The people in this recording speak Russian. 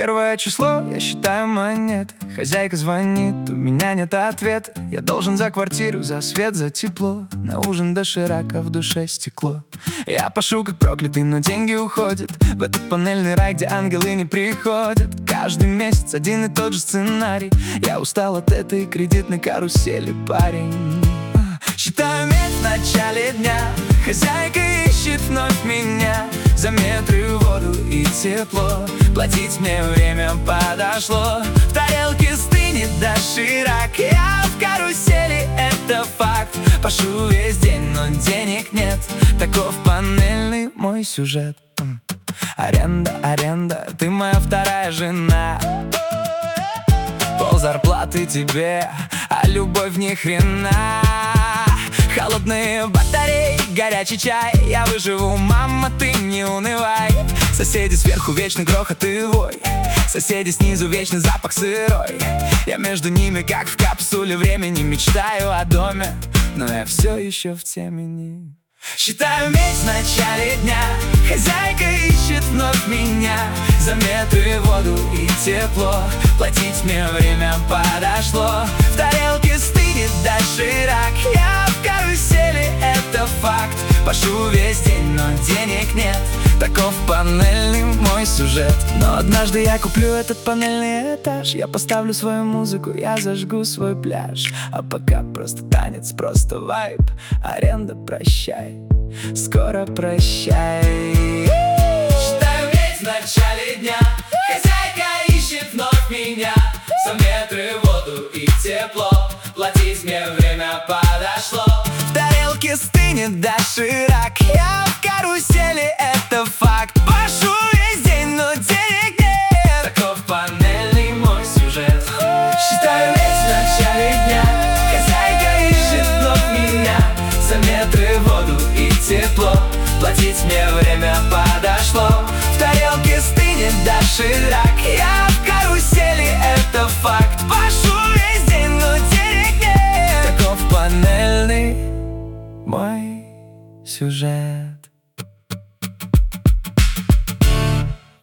1 число, я считаю монеты. Хозяйка звонит, у меня нет ответа. Я должен за квартиру, за свет, за тепло. На ужин доширак, а в душе стекло. Я пашу как проклятый, но деньги уходят в этот панельный рай, где ангелы не приходят. Каждый месяц один и тот же сценарий. Я устал от этой кредитной карусели, парень. Считаю медь в начале дня. Хозяйка ищет вновь меня. За метры, воду и тепло. Платить мне время подошло. В тарелке стынет доширак. Я в карусели, это факт. Пашу весь день, но денег нет. Таков панельный мой сюжет. Аренда, аренда, ты моя вторая жена. Пол зарплаты тебе, а любовь ни хрена. Холодные батареи, горячий чай. Я выживу, мама, ты не унывай. Соседи сверху вечный грохот и вой. Соседи снизу вечный запах сырой. Я между ними как в капсуле времени. Мечтаю о доме, но я все еще в темени. Считаю медь в начале дня. Хозяйка ищет вновь меня. За метры, воду и тепло. Платить мне время подошло. В тарелке стынет доширак. Я в карусели, это факт. Пашу весь день, но денег нет. Таков панельный мой сюжет. Но однажды я куплю этот панельный этаж. Я поставлю свою музыку, я зажгу свой пляж. А пока просто танец, просто вайб. Аренда, прощай, скоро прощай. Считаю медь в начале дня. Хозяйка ищет вновь меня. За метры, воду и тепло. Платить мне время подошло. В тарелке стынет доширак. Я в карусели, это факт. Пашу весь день, но денег нет. Таков панельный мой сюжет. Считаю медь в начале дня. Хозяйка ищет вновь меня. За метры, воду и тепло. Платить мне время подошло. В тарелке стынет доширак. Я в карусели, это факт. Пашу весь день, но денег нет. Таков панельный мой сюжет.